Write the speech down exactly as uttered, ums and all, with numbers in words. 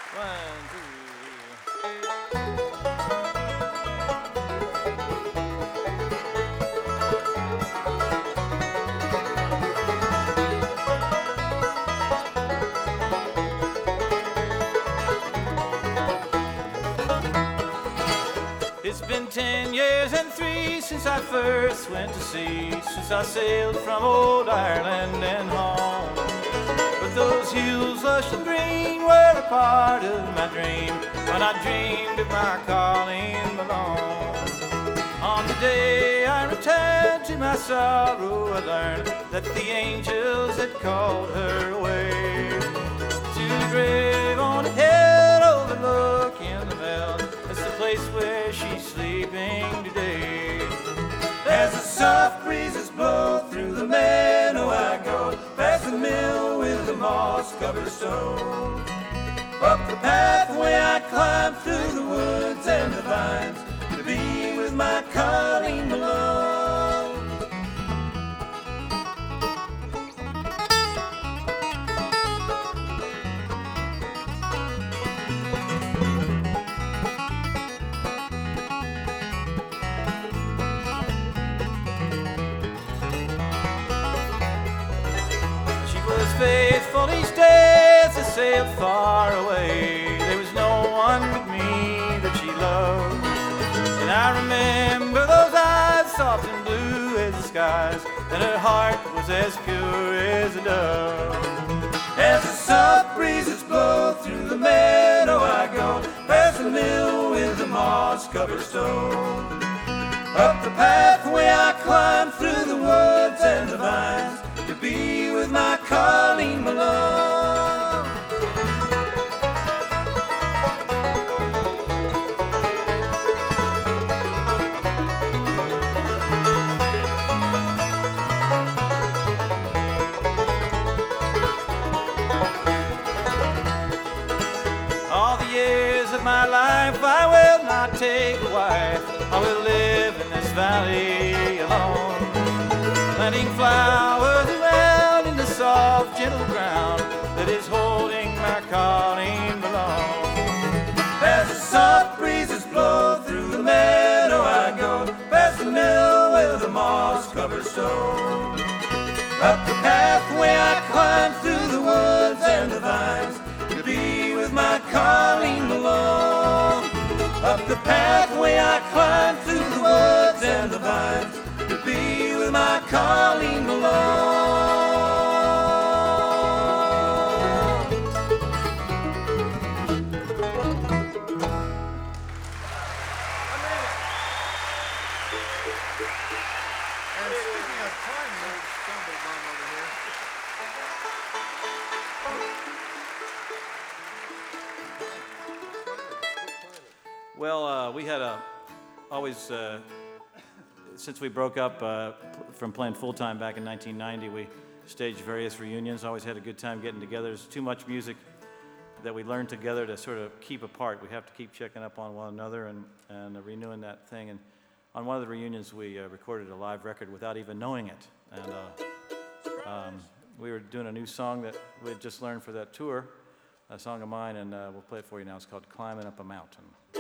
One, two. It's been ten years and three since I first went to sea, since I sailed from old Ireland and home. But those hills lush and green were a part of my dream when I dreamed of my calling alone. On the day I returned to my sorrow, I learned that the angels had called her away to the grave on a hill overlooking the vale. That's the place where she's sleeping today. As the soft breezes blow through the meadow I go, past the mill with the moss-covered stone. Up the pathway I climb through the woods and the vines to be with my Colleen Malone. Faithful each day as I sailed far away. There was no one but me that she loved. And I remember those eyes, soft and blue as the skies, and her heart was as pure as a dove. As the soft breezes blow through the meadow I go, past the mill with the moss-covered stone. Up the pathway I climb through the woods and the vines to be with my Colleen Malone. All the years of my life I will not take a wife. I will live in this valley alone, planting flowers around in the soft, gentle ground that is holding my Colleen Malone. As the soft breezes blow through the meadow I go, past the mill with the moss-covered stone. Up the pathway I climb through the woods and the vines to be with my Colleen Malone. Up the pathway I climb through the woods and the vines to be with my Colleen Malone. And speaking of time, there's stumble bomb over here. Well, uh, we had a always uh, since we broke up uh, from playing full time back in nineteen ninety, we staged various reunions. Always had a good time getting together. There's too much music that we learned together to sort of keep apart. We have to keep checking up on one another and and uh, renewing that thing. And on one of the reunions, we uh, recorded a live record without even knowing it. And uh, um, we were doing a new song that we had just learned for that tour, a song of mine, and uh, we'll play it for you now. It's called "Climbing Up a Mountain."